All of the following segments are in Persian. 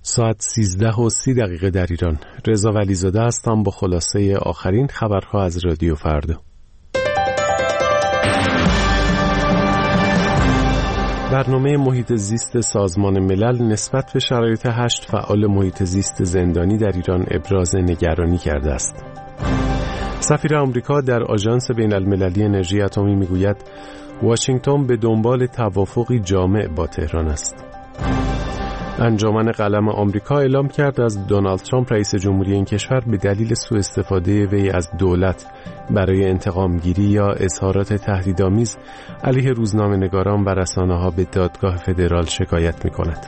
ساعت 13:30 در ایران. رضا ولیزاده هستم با خلاصه آخرین خبرها از رادیو فردا. برنامه محیط زیست سازمان ملل نسبت به شرایط 8 فعال محیط زیست زندانی در ایران ابراز نگرانی کرده است. سفیر آمریکا در آژانس بین المللی انرژی اتمی میگوید واشنگتن به دنبال توافقی جامع با تهران است. انجمن قلم آمریکا اعلام کرد از دونالد ترامپ رئیس جمهوری این کشور به دلیل سوء استفاده وی از دولت برای انتقام گیری یا اظهارات تهدیدآمیز علیه روزنامه‌نگاران و رسانه‌ها به دادگاه فدرال شکایت می‌کند.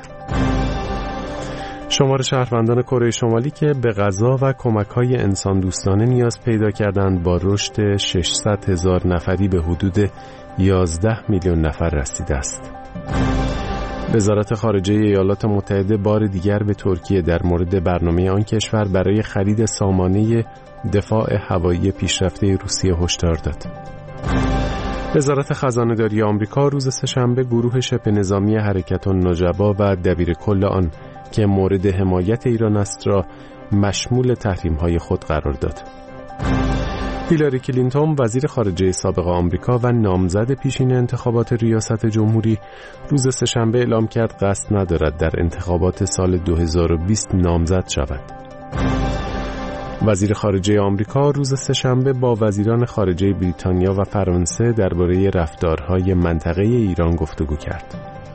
شمار شهروندان کره شمالی که به غذا و کمک‌های انسان دوستانه نیاز پیدا کردند با رشد 600,000 نفری به حدود 11 میلیون نفر رسیده است. وزارت خارجه ایالات متحده بار دیگر به ترکیه در مورد برنامه آن کشور برای خرید سامانه دفاع هوایی پیشرفته روسیه هشدار داد. وزارت خزانه‌داری آمریکا روز سه‌شنبه گروه شبه نظامی حرکت النجبا و دبیرکل آن که مورد حمایت ایران است را مشمول تحریم‌های خود قرار داد. هیلاری کلینتون وزیر خارجه سابق آمریکا و نامزد پیشین انتخابات ریاست جمهوری روز سه‌شنبه اعلام کرد قصد ندارد در انتخابات سال 2020 نامزد شود. وزیر خارجه آمریکا روز سه‌شنبه با وزیران خارجه بریتانیا و فرانسه درباره رفتارهای منطقه ایران گفتگو کرد.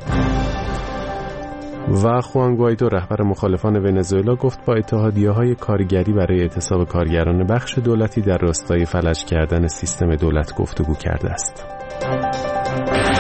و خوان گوایدو رهبر مخالفان ونزوئلا گفت با اتحادیه‌های کارگری برای اعتصاب کارگران بخش دولتی در راستای فلج کردن سیستم دولت گفتگو کرده است.